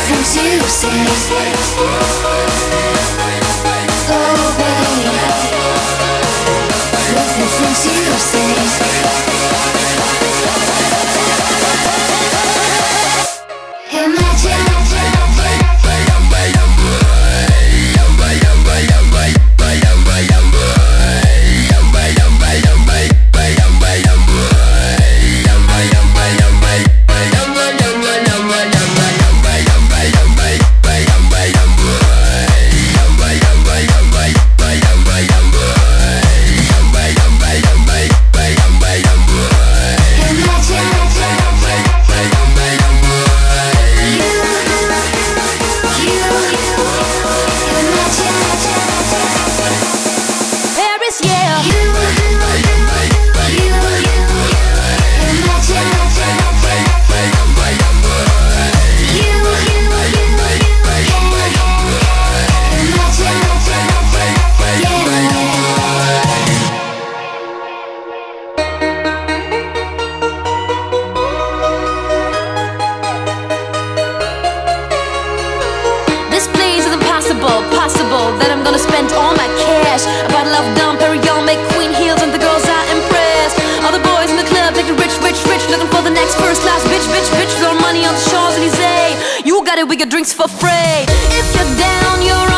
things you say. Oh baby, love the things you say. Possible that I'm gonna spend all my cash. A bottle of Dom Perignon, make queen heels, and the girls are impressed. All the boys in the club take it rich, looking for the next first class bitch. Throw money on the Champs-Élysées. You got it, we get drinks for free. If you're down, you're